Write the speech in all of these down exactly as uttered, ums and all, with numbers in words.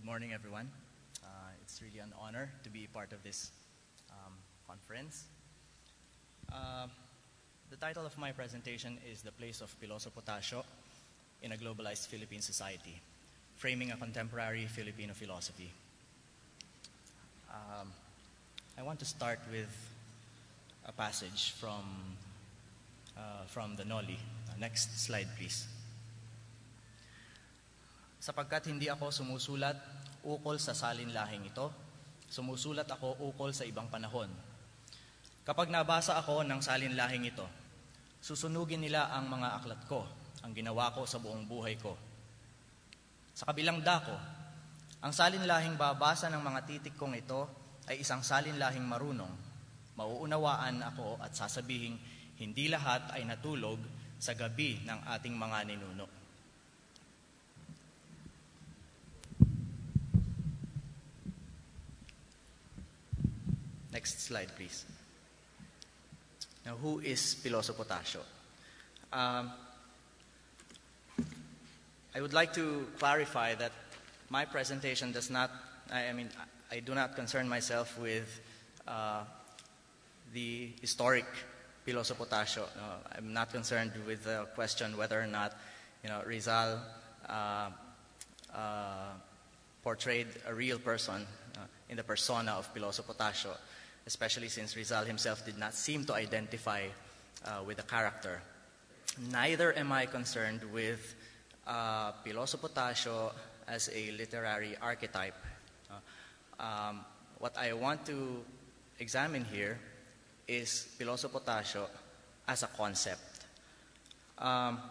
morning, everyone. Uh, it's really an honor to be part of this um, conference. Uh, the title of my presentation is The Place of Piloso Potasio in a Globalized Philippine Society, Framing a Contemporary Filipino Philosophy. Um, I want to start with a passage from, uh, from the Noli. Uh, next slide, please. Sapagkat hindi ako sumusulat ukol sa salinlahing ito, sumusulat ako ukol sa ibang panahon. Kapag nabasa ako ng salinlahing ito, susunugin nila ang mga aklat ko, ang ginawa ko sa buong buhay ko. Sa kabilang dako, ang salinlahing babasa ng mga titik kong ito ay isang salinlahing marunong. Mauunawaan ako at sasabihing hindi lahat ay natulog sa gabi ng ating mga ninuno. Next slide, please. Now, who is Piloso Potasio? Um, I would like to clarify that my presentation does not, I, I mean, I do not concern myself with uh, the historic Piloso Potasio. Uh, I'm not concerned with the question whether or not, you know, Rizal uh, uh, portrayed a real person uh, in the persona of Piloso Potasio, especially since Rizal himself did not seem to identify uh, with the character. Neither am I concerned with uh, Piloso Potasio as a literary archetype. Uh, um, what I want to examine here is Piloso Potasio as a concept. Um,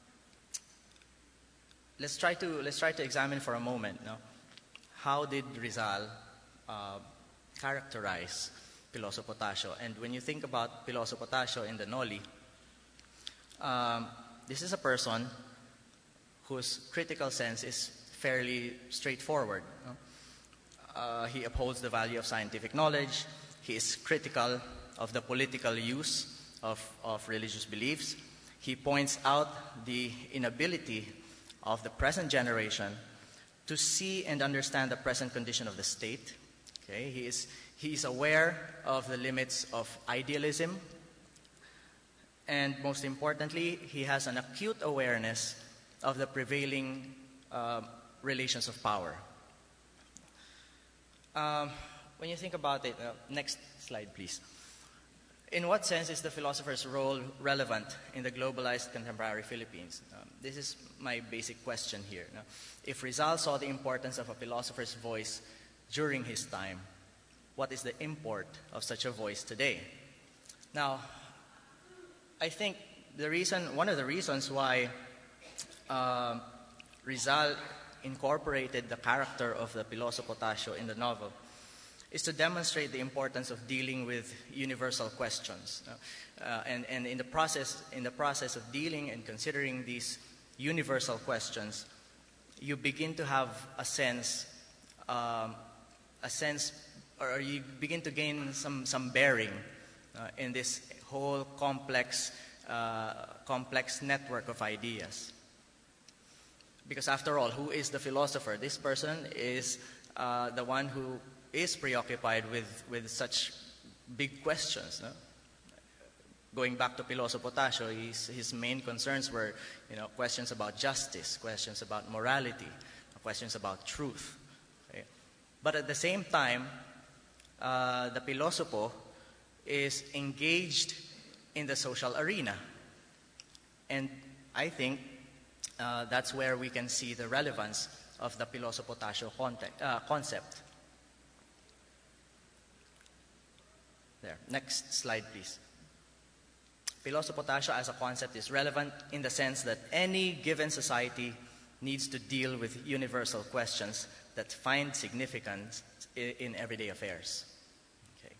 let's try to let's try to examine for a moment. No? How did Rizal uh, characterize Piloso Potasio? And when you think about Piloso Potasio in the Noli, um, this is a person whose critical sense is fairly straightforward. No? Uh, he upholds the value of scientific knowledge. He is critical of the political use of, of religious beliefs. He points out the inability of the present generation to see and understand the present condition of the state. Okay? He is He is aware of the limits of idealism, and most importantly, he has an acute awareness of the prevailing uh, relations of power. Um, when you think about it, uh, next slide, please. In what sense is the philosopher's role relevant in the globalized contemporary Philippines? Um, this is my basic question here. Now, if Rizal saw the importance of a philosopher's voice during his time, what is the import of such a voice today? Now, I think the reason, one of the reasons why uh, Rizal incorporated the character of the Piloso Potasio in the novel is to demonstrate the importance of dealing with universal questions. Uh, and, and in the process, in the process of dealing and considering these universal questions, you begin to have a sense, um, a sense or you begin to gain some, some bearing uh, in this whole complex, uh, complex network of ideas. Because after all, who is the philosopher? This person is uh, the one who is preoccupied with, with such big questions. No? Going back to Piloso Potasio, his, his main concerns were, you know, questions about justice, questions about morality, questions about truth. Okay? But at the same time, Uh, the Pilosopo is engaged in the social arena. And I think uh, that's where we can see the relevance of the Piloso Potasio context, uh, concept. There. Next slide, please. Piloso Potasio as a concept is relevant in the sense that any given society needs to deal with universal questions that find significance in everyday affairs. Okay.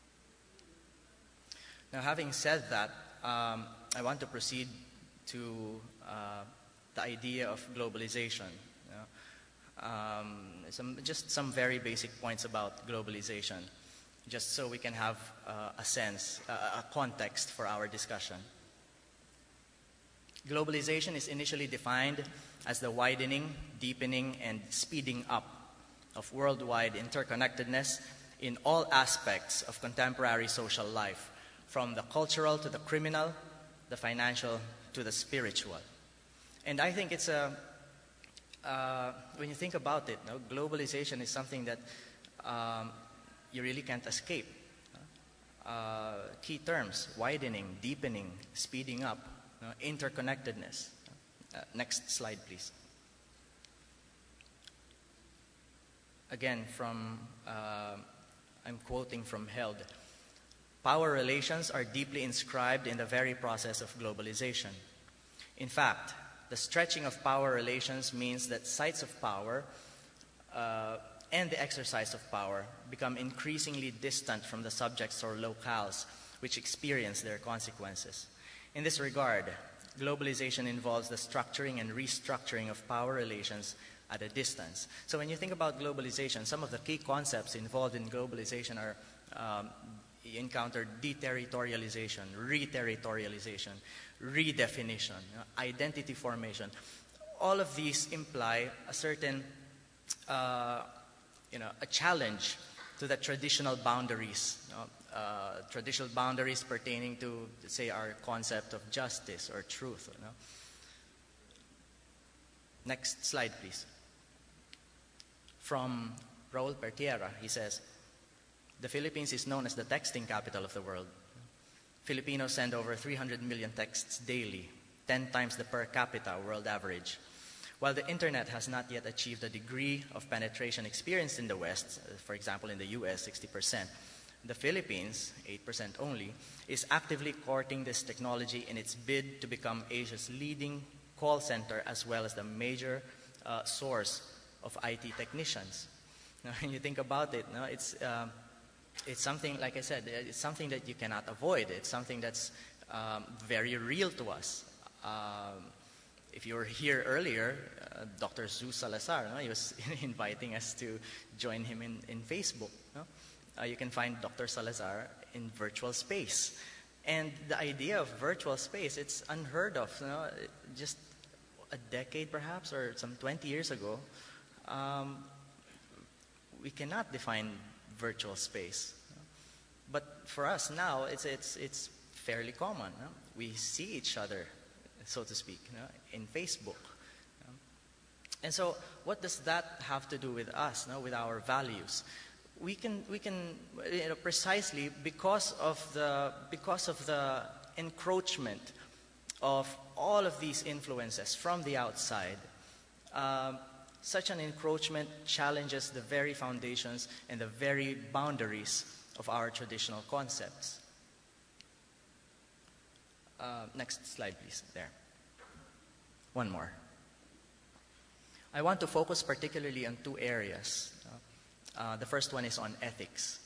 Now, having said that, um, I want to proceed to uh, the idea of globalization. You know? um, some, just some very basic points about globalization, just so we can have uh, a sense, uh, a context for our discussion. Globalization is initially defined as the widening, deepening, and speeding up of worldwide interconnectedness in all aspects of contemporary social life, from the cultural to the criminal, the financial to the spiritual. And I think it's a, uh, when you think about it, no, globalization is something that um, you really can't escape. Uh, key terms: widening, deepening, speeding up, no, interconnectedness. Uh, next slide, please. Again, from, uh, I'm quoting from Held. Power relations are deeply inscribed in the very process of globalization. In fact, the stretching of power relations means that sites of power uh, and the exercise of power become increasingly distant from the subjects or locales which experience their consequences. In this regard, globalization involves the structuring and restructuring of power relations at a distance. So when you think about globalization, some of the key concepts involved in globalization are um, you encounter deterritorialization, reterritorialization, redefinition, you know, identity formation. All of these imply a certain, uh, you know, a challenge to the traditional boundaries, you know, uh, traditional boundaries pertaining to, say, our concept of justice or truth. You know. Next slide, please. From Raul Pertierra, he says, the Philippines is known as the texting capital of the world. Filipinos send over three hundred million texts daily, ten times the per capita world average. While the internet has not yet achieved a degree of penetration experienced in the West, for example in the U S, sixty percent, the Philippines, eight percent only, is actively courting this technology in its bid to become Asia's leading call center as well as the major uh, source of I T technicians. Now, when you think about it, no, it's, um, it's something, like I said, it's something that you cannot avoid. It's something that's um, very real to us. Um, if you were here earlier, uh, Doctor Zeus Salazar, no, he was inviting us to join him in, in Facebook. No? Uh, you can find Doctor Salazar in virtual space. And the idea of virtual space, it's unheard of. You know? Just a decade perhaps, or some twenty years ago, um, we cannot define virtual space. But for us now, it's, it's, it's fairly common. No? We see each other, so to speak, you know, in Facebook. You know? And so what does that have to do with us, you know, with our values? We can, we can you know, precisely because of, the, because of the encroachment of all of these influences from the outside, um, such an encroachment challenges the very foundations and the very boundaries of our traditional concepts. Uh, next slide, please. There. One more. I want to focus particularly on two areas. Uh, uh, the first one is on ethics.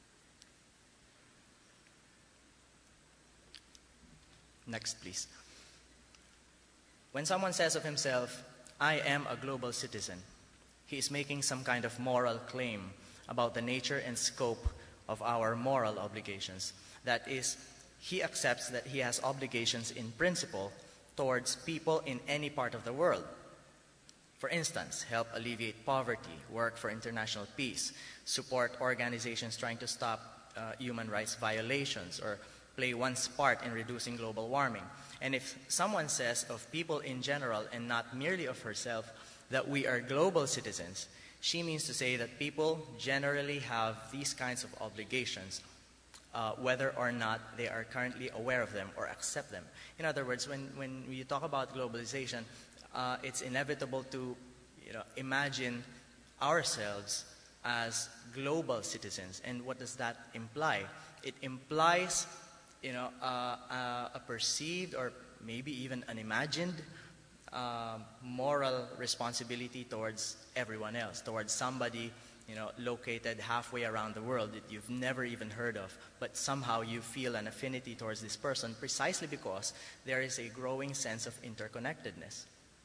Next, please. When someone says of himself, I am a global citizen, he is making some kind of moral claim about the nature and scope of our moral obligations. That is, he accepts that he has obligations in principle towards people in any part of the world. For instance, help alleviate poverty, work for international peace, support organizations trying to stop uh, human rights violations, or play one's part in reducing global warming. And if someone says of people in general and not merely of herself that we are global citizens, she means to say that people generally have these kinds of obligations, uh, whether or not they are currently aware of them or accept them. In other words, when, when you talk about globalization, uh, it's inevitable to you know, imagine ourselves as global citizens. And what does that imply? It implies you know, uh, uh, a perceived or maybe even an imagined uh, moral responsibility towards everyone else, towards somebody you know, located halfway around the world that you've never even heard of, but somehow you feel an affinity towards this person precisely because there is a growing sense of interconnectedness.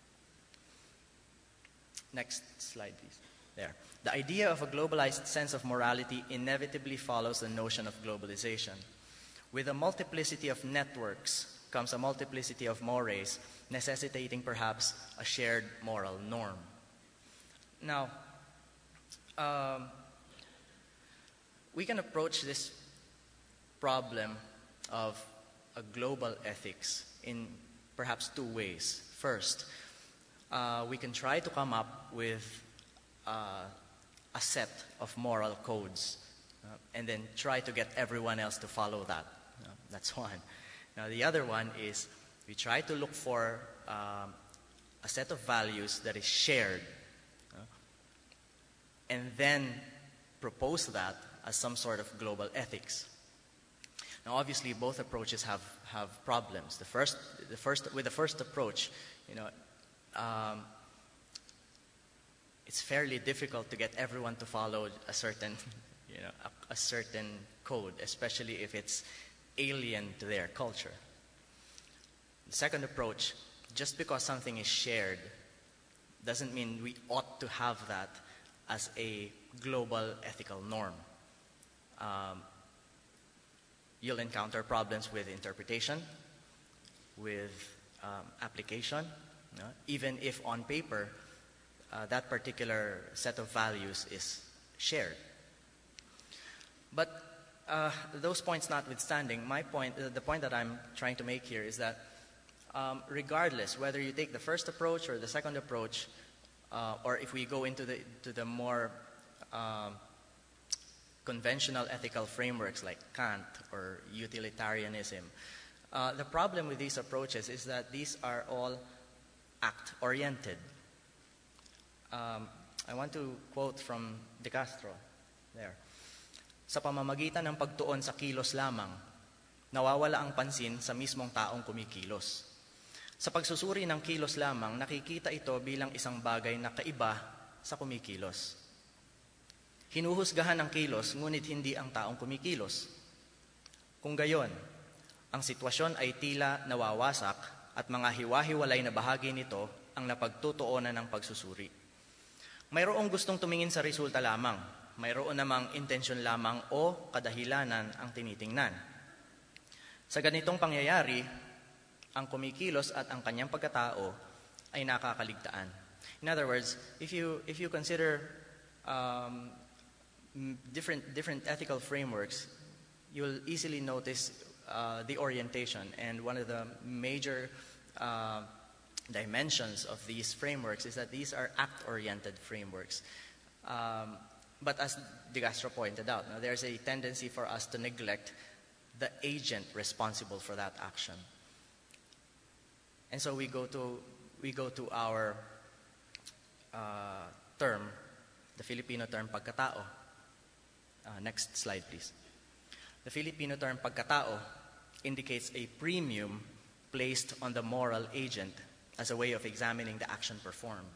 Next slide, please. There. The idea of a globalized sense of morality inevitably follows the notion of globalization. With a multiplicity of networks comes a multiplicity of mores, necessitating perhaps a shared moral norm. Now, Um, we can approach this problem of a global ethics in perhaps two ways. First, uh, we can try to come up with uh, a set of moral codes uh, and then try to get everyone else to follow that. Uh, that's one. Now, the other one is we try to look for um, a set of values that is shared uh, and then propose that as some sort of global ethics. Now, obviously, both approaches have, have problems. The first, the first, with the first approach, you know, um, it's fairly difficult to get everyone to follow a certain, you know, a, a certain code, especially if it's alien to their culture. The second approach, just because something is shared, doesn't mean we ought to have that as a global ethical norm. Um, you'll encounter problems with interpretation, with um, application, you know, even if on paper uh, that particular set of values is shared. But uh, those points notwithstanding, my point, uh, the point that I'm trying to make here is that um, regardless whether you take the first approach or the second approach, uh, or if we go into the, to the more um, conventional ethical frameworks like Kant or utilitarianism, uh, the problem with these approaches is that these are all act-oriented. Um, I want to quote from De Castro there. Sa pamamagitan ng pagtuon sa kilos lamang, nawawala ang pansin sa mismong taong kumikilos. Sa pagsusuri ng kilos lamang, nakikita ito bilang isang bagay na kaiba sa kumikilos. Hinuhusgahan ang kilos, ngunit hindi ang taong kumikilos. Kung gayon, ang sitwasyon ay tila nawawasak at mga hiwa-hiwalay na bahagi nito ang napagtutuunan ng pagsusuri. Mayroong gustong tumingin sa resulta lamang, mayroon namang intensyon lamang o kadahilanan ang tinitingnan. Sa ganitong pangyayari, ang kumikilos at ang kanyang pagkatao ay nakakaligtaan. In other words, if you, if you consider um, different, different ethical frameworks, you'll easily notice uh, the orientation. And one of the major uh, dimensions of these frameworks is that these are act-oriented frameworks. Um, but as De Castro pointed out, now, there's a tendency for us to neglect the agent responsible for that action. And so we go to, we go to our uh, term, the Filipino term pagkatao. Uh, next slide, please. The Filipino term pagkatao indicates a premium placed on the moral agent as a way of examining the action performed.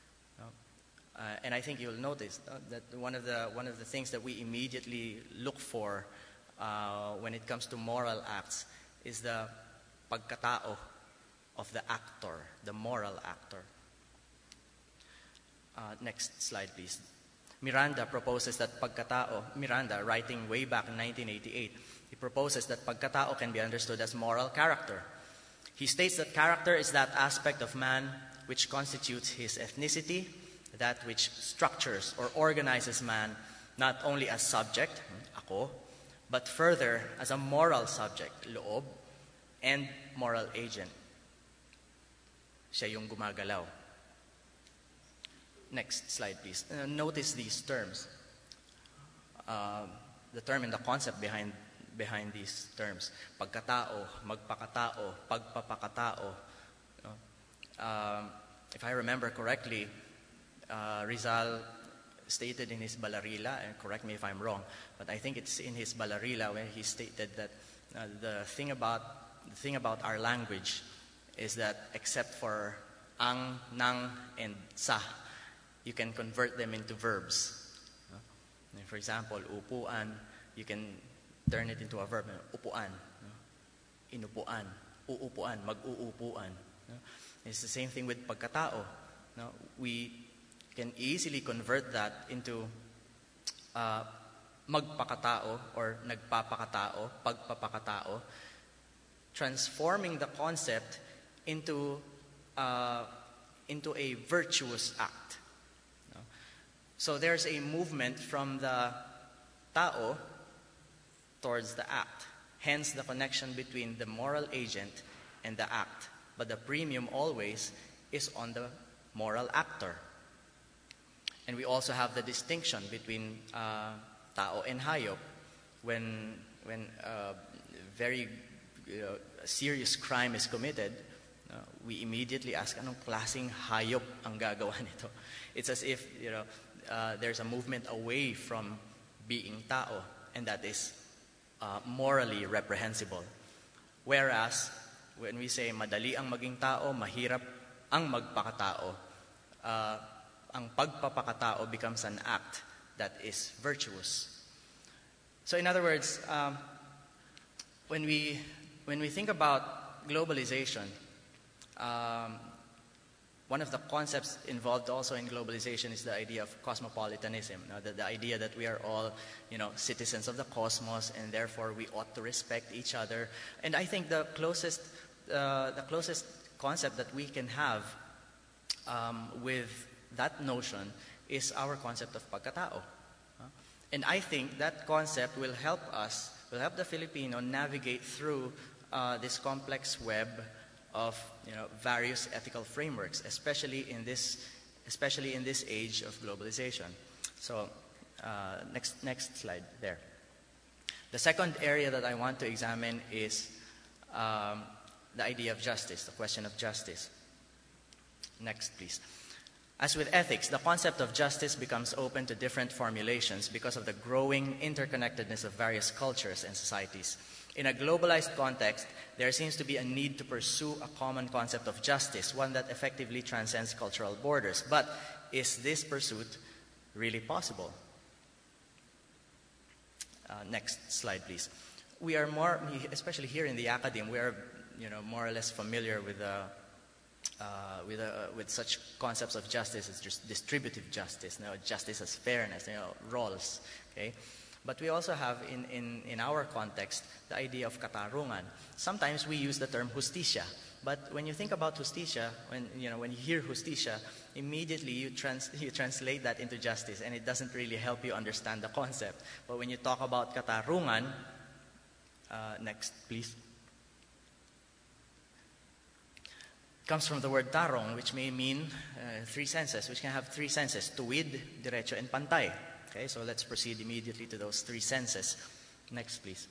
Uh, and I think you'll notice uh, that one of the one of the things that we immediately look for uh, when it comes to moral acts is the pagkatao of the actor, the moral actor. Uh, next slide, please. Miranda proposes that pagkatao, Miranda, writing way back in nineteen eighty-eight, he proposes that pagkatao can be understood as moral character. He states that character is that aspect of man which constitutes his ethnicity, that which structures or organizes man not only as subject, ako, but further as a moral subject, loob, and moral agent. Siya yung gumagalaw. Next slide, please. Uh, notice these terms. Uh, the term and the concept behind behind these terms. Pagkatao, magpakatao, pagpapakatao. You know? um, if I remember correctly, uh, Rizal stated in his Balarila, and correct me if I'm wrong, but I think it's in his Balarila when he stated that uh, the thing about the thing about our language is that except for ang, nang, and sa, you can convert them into verbs. Uh, for example, upuan, you can turn it into a verb. Upuan, uh, inupuan, uupuan, mag-uupuan. Uh, it's the same thing with pagkatao. No? We can easily convert that into uh, magpakatao or nagpapakatao, pagpapakatao, transforming the concept into uh, into a virtuous act. No? So there's a movement from the tao towards the act. Hence the connection between the moral agent and the act. But the premium always is on the moral actor. And we also have the distinction between uh, tao and hayop. When, when uh, very uh, serious crime is committed, uh, we immediately ask, anong klaseng hayop ang gagawa nito? It's as if, you know, uh, there's a movement away from being tao, and that is uh, morally reprehensible. Whereas, when we say madali ang maging tao, mahirap ang magpakatao, uh, ang pagpapakatao becomes an act that is virtuous. So in other words, um, when we when we think about globalization, um, one of the concepts involved also in globalization is the idea of cosmopolitanism. You know, the, the idea that we are all, you know, citizens of the cosmos, and therefore we ought to respect each other. And I think the closest uh, the closest concept that we can have um, with that notion is our concept of pagkatao. And I think that concept will help us, will help the Filipino navigate through uh, this complex web of, you know, various ethical frameworks, especially in this, especially in this age of globalization. So, uh, next next slide there. The second area that I want to examine is um, the idea of justice, the question of justice. Next, please. As with ethics, the concept of justice becomes open to different formulations because of the growing interconnectedness of various cultures and societies. In a globalized context, there seems to be a need to pursue a common concept of justice, one that effectively transcends cultural borders. But is this pursuit really possible? Uh, next slide, please. We are more, especially here in the academe, we are, you know, more or less familiar with the Uh, with, uh, with such concepts of justice as just distributive justice, you know, justice as fairness, you know, roles, okay? But we also have in, in, in our context the idea of katarungan. Sometimes we use the term justicia, but when you think about justicia, when you know when you hear justicia, immediately you trans you translate that into justice, and it doesn't really help you understand the concept. But when you talk about katarungan, uh, next please. Comes from the word tarong, which may mean uh, three senses, which can have three senses: tuwid, derecho, and pantay. Okay, so let's proceed immediately to those three senses. Next, please.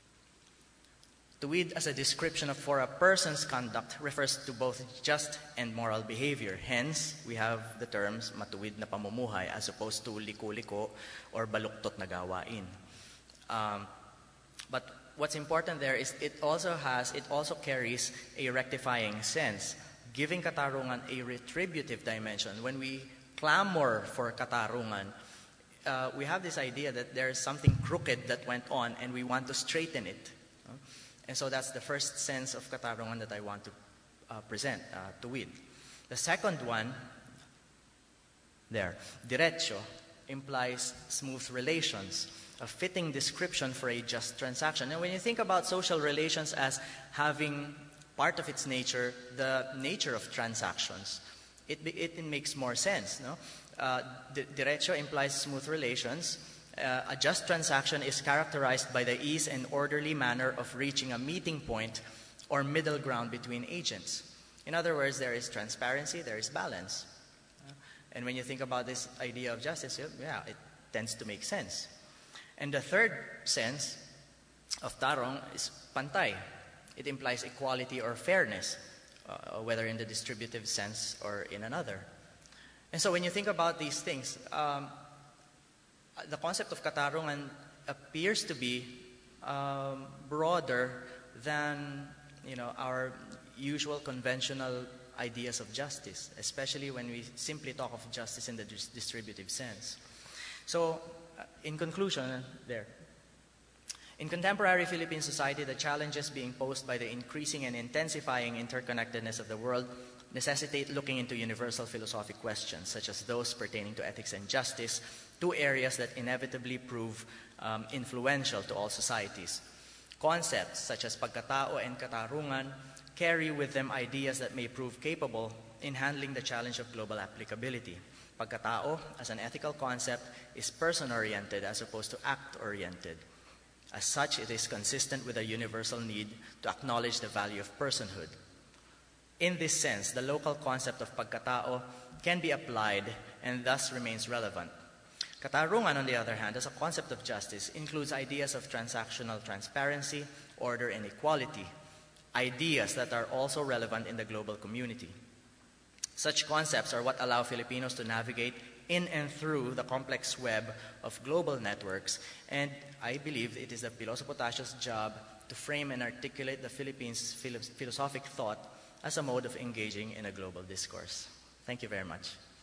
Tuwid as a description of for a person's conduct refers to both just and moral behavior. Hence, we have the terms matuwid na pamumuhay as opposed to liko-liko or baluktot na gawain. Um, but what's important there is it also has, it also carries a rectifying sense, giving katarungan a retributive dimension. When we clamor for katarungan, uh, we have this idea that there is something crooked that went on and we want to straighten it. Uh, and so that's the first sense of katarungan that I want to uh, present, uh, tuwid. The second one, there, derecho, implies smooth relations, a fitting description for a just transaction. And when you think about social relations as having part of its nature the nature of transactions, it, it, it makes more sense. No? Uh, derecho implies smooth relations. Uh, a just transaction is characterized by the ease and orderly manner of reaching a meeting point or middle ground between agents. In other words, there is transparency, there is balance. Uh, and when you think about this idea of justice, yeah, it tends to make sense. And the third sense of tarong is pantay. It implies equality or fairness, uh, whether in the distributive sense or in another. And so when you think about these things, um, the concept of katarungan appears to be um, broader than, you know, our usual conventional ideas of justice, especially when we simply talk of justice in the dis distributive sense. So, uh, in conclusion, there. In contemporary Philippine society, the challenges being posed by the increasing and intensifying interconnectedness of the world necessitate looking into universal philosophic questions, such as those pertaining to ethics and justice, two areas that inevitably prove um, influential to all societies. Concepts such as pagkatao and katarungan carry with them ideas that may prove capable in handling the challenge of global applicability. Pagkatao, as an ethical concept, is person-oriented as opposed to act-oriented. As such, it is consistent with a universal need to acknowledge the value of personhood. In this sense, the local concept of pagkatao can be applied and thus remains relevant. Katarungan, on the other hand, as a concept of justice, includes ideas of transactional transparency, order, and equality, ideas that are also relevant in the global community. Such concepts are what allow Filipinos to navigate in and through the complex web of global networks, and I believe it is the Piloso Potasio's job to frame and articulate the Philippines' philosophic thought as a mode of engaging in a global discourse. Thank you very much.